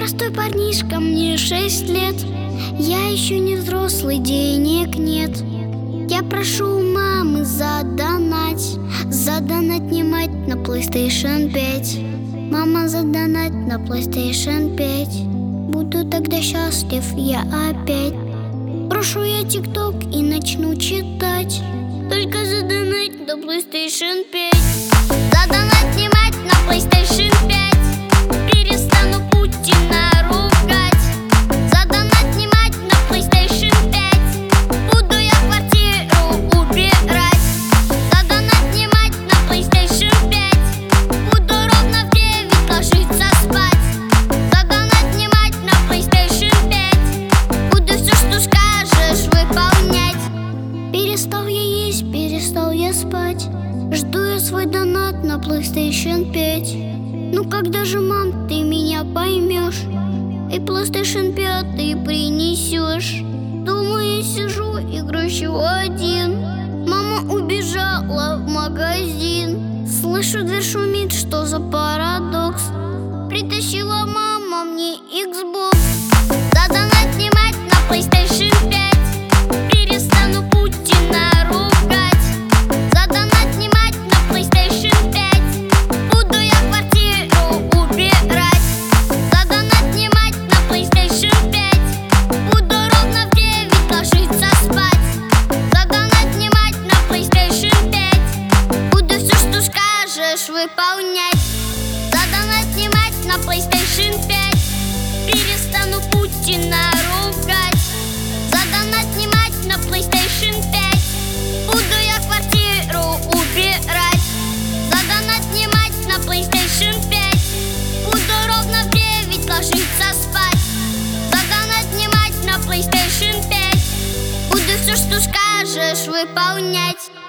простой парнишка, мне 6 лет. Я еще не взрослый, денег нет. Я прошу у мамы задонать не мать на PlayStation 5. Мама, задонать на PlayStation 5. Буду тогда счастлив я опять. Брошу я ТикТок и начну читать. Только задонать на PlayStation 5. Задонать не мать на PlayStation 5. Перестану Путина ругать. Задонать не мать на PlayStation 5. Буду я квартиру убирать. Задонать не мать на PlayStation 5. Буду ровно в 9 ложиться спать. Задонать не мать на PlayStation 5. Буду все, что скажешь, выполнять. Перестал я есть, перестал я спать. Жду я свой донат на PlayStation 5. Ну когда же, мам, ты меня поймешь и PlayStation 5 ты принесешь? Думаю, я сижу и грущу один. Мама убежала в магазин. Слышу, дверь шумит, что за парадокс. Притащила мама мне Xbox. Задонать не мать на PlayStation 5. Перестану Путина ругать. Задонать не мать на PlayStation 5. Буду я квартиру убирать. Задонать не мать на PlayStation 5. Буду ровно в 9 ложиться спать. Задонать не мать на PlayStation 5. Буду все, что скажешь, выполнять. Задонать не мать на PlayStation 5. Перестану Путина ругать. Задонать не мать на PlayStation 5. Буду я квартиру убирать. Задонать не мать на PlayStation 5. Буду ровно в 9 ложиться спать. Задонать не мать на PlayStation 5. Буду все, что скажешь, выполнять.